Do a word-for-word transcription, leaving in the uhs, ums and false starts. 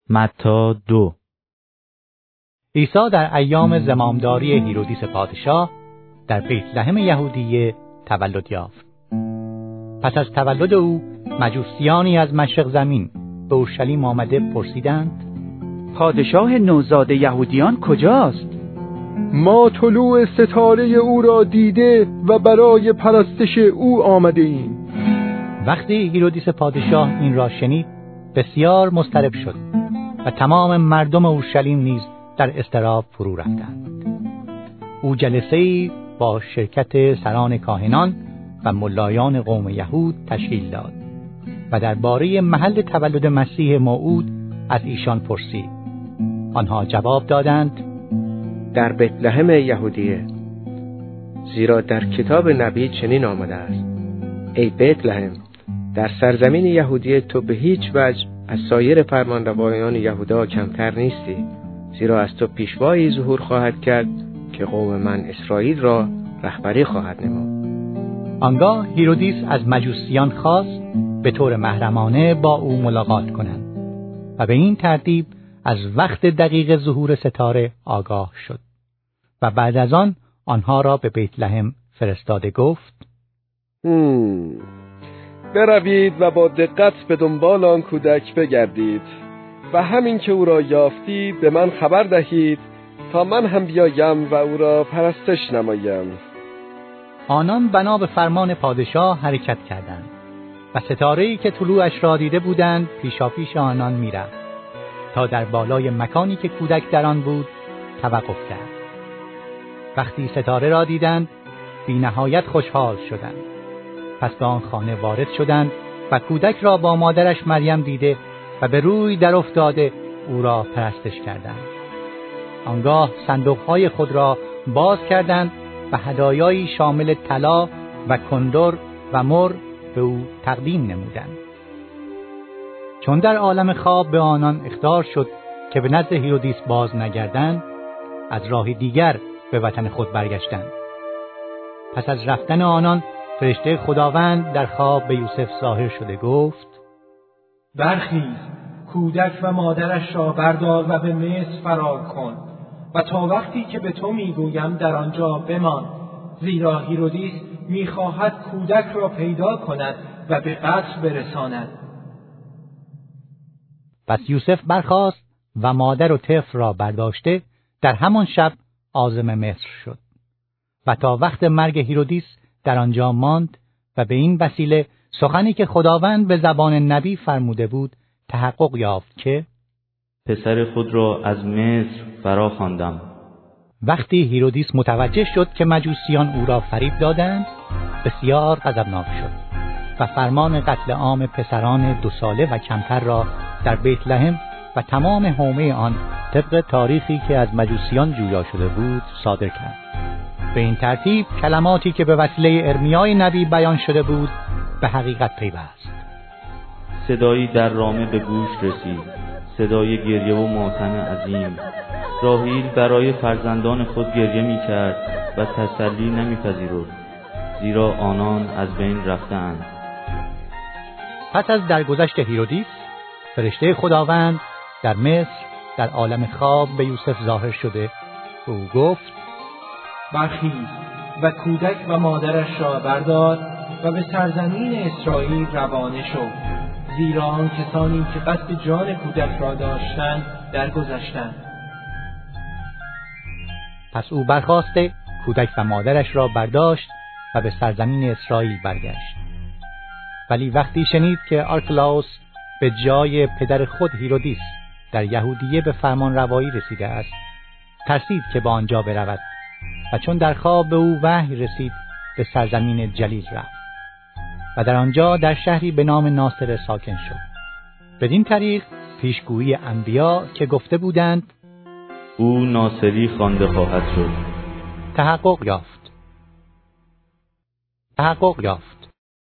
متی دو. عیسی در ایام زمامداری هیرودیس پادشاه در بیت لحم یهودیه تولد یافت. پس از تولد او مجوسیانی از مشرق زمین به اورشلیم آمده پرسیدند: پادشاه نوزاد یهودیان کجاست؟ ما طلوع ستاره او را دیده و برای پرستش او آمده ایم. وقتی هیرودیس پادشاه این را شنید بسیار مضطرب شد و تمام مردم اورشلیم نیز در اضطراب فرو رفتند. او جلسه‌ای با شرکت سران کاهنان و ملایان قوم یهود تشکیل داد و درباره محل تولد مسیح موعود از ایشان پرسید. آنها جواب دادند: در بیت لحم یهودیه، زیرا در کتاب نبی چنین آمده است: ای بیت لحم، در سرزمین یهودیه تو به هیچ وجه از سایر فرمانروایان یهودا کمتر نیستی، زیرا از تو پیشوایی ظهور خواهد کرد که قوم من اسرائیل را رهبری خواهد نمود. آنگاه هیرودیس از مجوسیان خواست به طور محرمانه با او ملاقات کنند و به این ترتیب از وقت دقیق ظهور ستاره آگاه شد و بعد از آن آنها را به بیت لحم فرستاده گفت: هم. بروید و با دقت به دنبال آن کودک بگردید و همین که او را یافتید به من خبر دهید تا من هم بیایم و او را پرستش نمایم. آنان بنا به فرمان پادشاه حرکت کردند و ستاره‌ای که طلوعش را دیده بودند پیشاپیش آنان میرفت تا در بالای مکانی که کودک در آن بود توقف کرد. وقتی ستاره را دیدند بی نهایت خوشحال شدند. پس به آن خانه وارد شدند و کودک را با مادرش مریم دیده و به روی در افتاده او را پرستش کردند. آنگاه صندوقهای خود را باز کردند و هدایایی شامل طلا و کندر و مر به او تقدیم نمودند. چون در عالم خواب به آنان اخطار شد که به نزد هیرودیس باز نگردند، از راه دیگر به وطن خود برگشتند. پس از رفتن آنان فرشته خداوند در خواب به یوسف ظاهر شده گفت: برخیز، کودک و مادرش را بردار و به مصر فرار کن و تا وقتی که به تو میگویم در آنجا بمان، زیرا هیرودیس میخواهد کودک را پیدا کند و به قتل برساند. پس یوسف برخاست و مادر و طفل را برداشته در همان شب عازم مصر شد و تا وقت مرگ هیرودیس در آنجا ماند و به این وسیله سخنی که خداوند به زبان نبی فرموده بود تحقق یافت که پسر خود را از مصر فرا خواندم. وقتی هیرودیس متوجه شد که مجوسیان او را فریب دادند بسیار غضبناک شد و فرمان قتل عام پسران دو ساله و کمتر را در بیت لحم و تمام حومه آن طبق تاریخی که از مجوسیان جویا شده بود صادر کرد. به این ترتیب کلماتی که به وسیله ارمیای نبی بیان شده بود به حقیقت پیوست. صدایی در رامه به گوش رسید، صدای گریه و ماتم عظیم. راحیل برای فرزندان خود گریه می کرد و تسلی نمی پذیرفت، زیرا آنان از بین رفتند. پس از درگذشت هیرودیس، فرشته خداوند در مصر در عالم خواب به یوسف ظاهر شده و او گفت: برخیز و کودک و مادرش را بردار و به سرزمین اسرائیل روانه شو، زیرا آن کسانی که قصد جان کودک را داشتند درگذشتند. پس او برخاسته کودک و مادرش را برداشت و به سرزمین اسرائیل برگشت. ولی وقتی شنید که آرکلاوس به جای پدر خود هیرودیس در یهودیه به فرمان روایی رسیده است، ترسید که به آنجا برود و چون در خواب به او وحی رسید به سرزمین جلیل رفت و در آنجا در شهری به نام ناصره ساکن شد. بدین طریق پیشگویی انبیا که گفته بودند او ناصری خوانده خواهد شد تحقق یافت. تحقق یافت.